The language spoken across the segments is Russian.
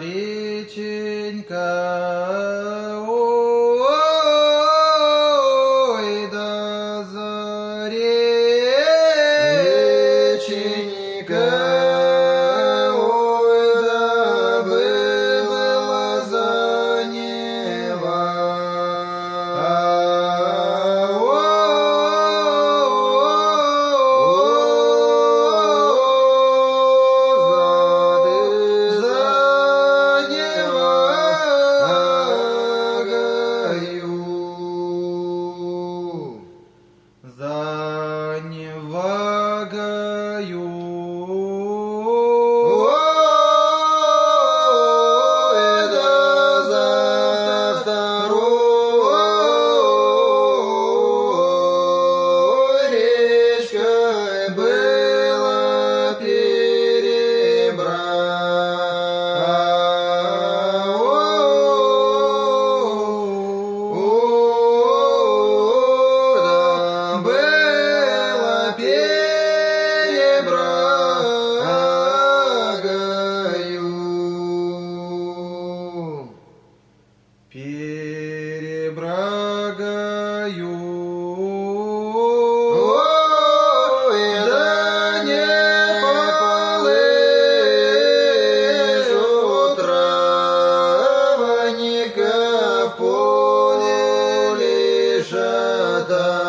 реченька, ой, да за реченька, ой, да было за Нева. За Невагою, ой, да за второй речкой было перебрагою, ой, да не полежу травника в поле лежат.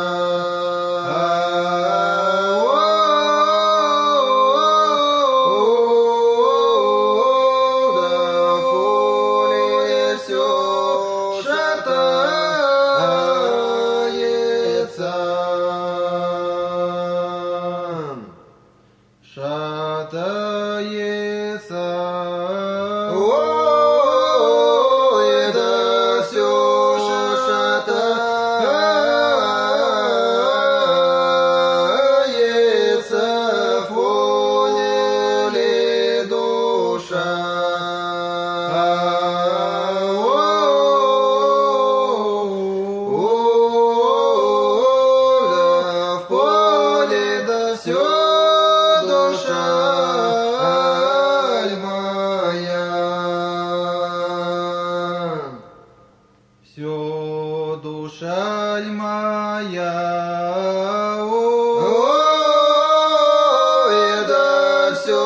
Шатается, ой, да все шатается в поле душа. В поле да все душа моя, все душа моя, ой, да все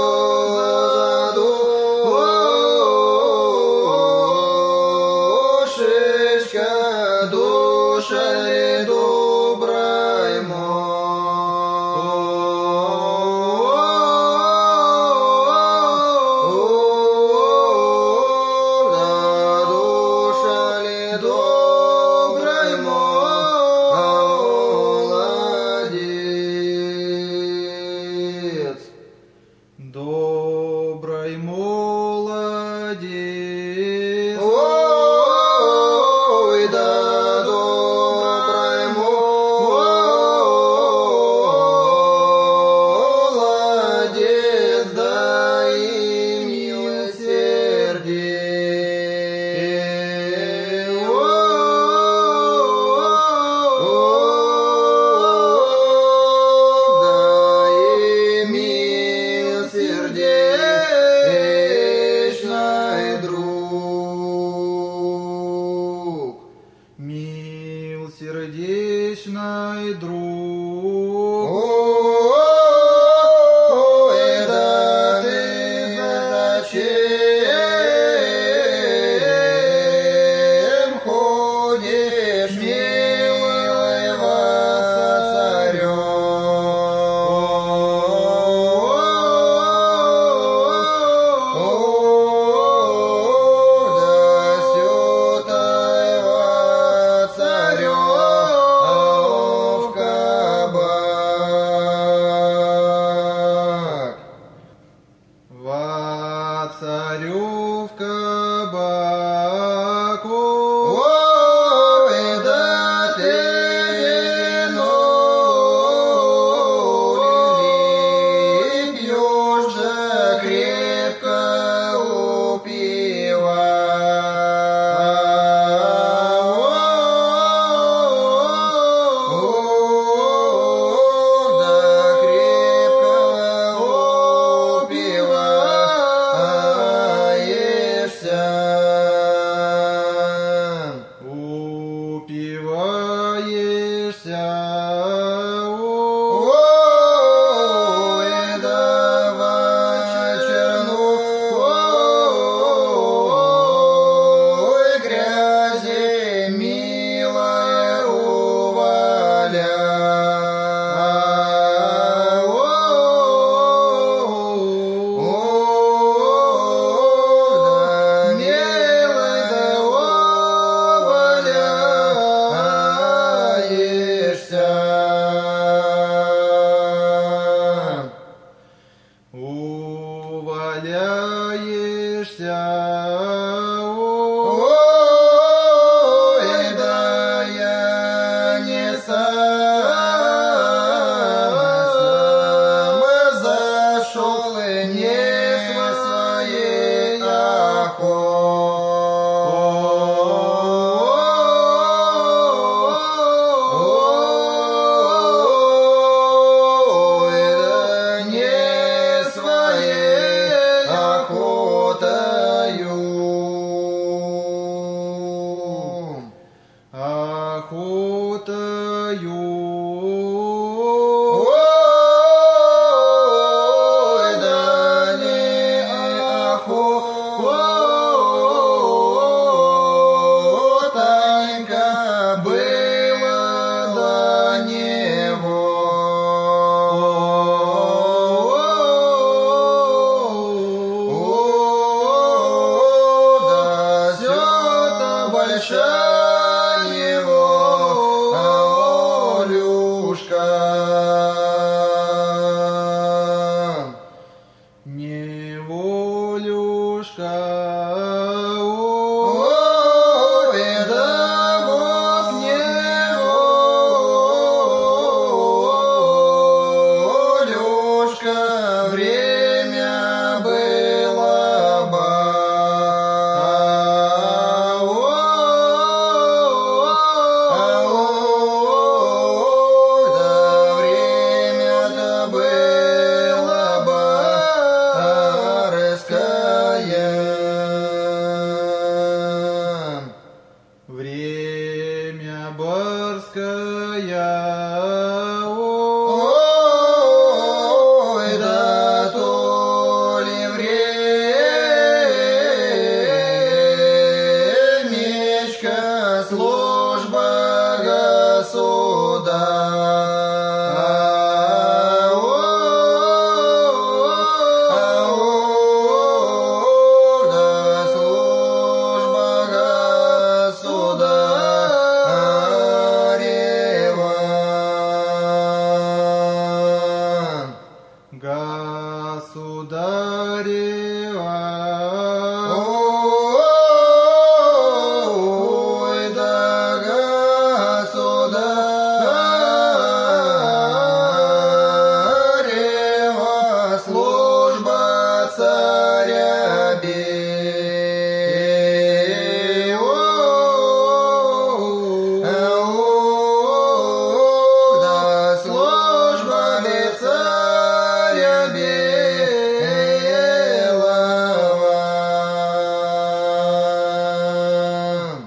душечка, душа добрая моя. Добрый молодец, ой, да добрый молодец, да и милосердие, да и милосердечный друг, милосердечный друг, ой, да ты зачем ходишь миловаться царем? Царю в кабак, ой, да ты вино пьешь, да крепко упиваешь. Ой, да я не сам зашел не своей охотой, да не своей охотою. Ой, да не охотонька была до него. Да сё-то большая его Олюшка. Неволюшка, Ой, да вот неволюшка, время было ба. Да время-то было барское. время барское, Ой, да то ли времечко, служба да служба государева, Ой, да государева, служба царя да служба царя белого.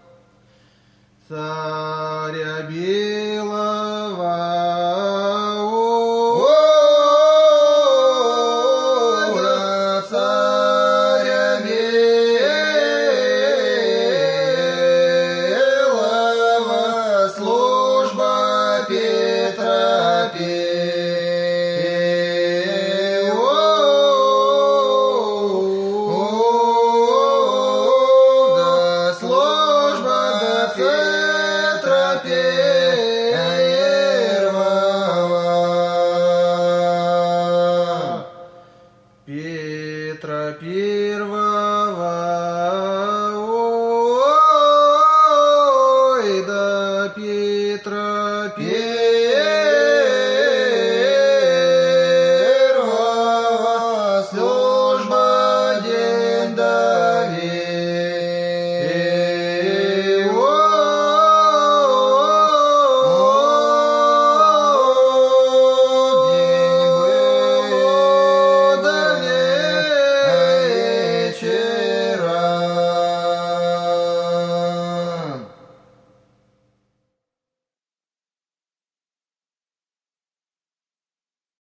царя белого, Ой, да царя белого, служба Петра да служба Петра Первого. Петра Первого,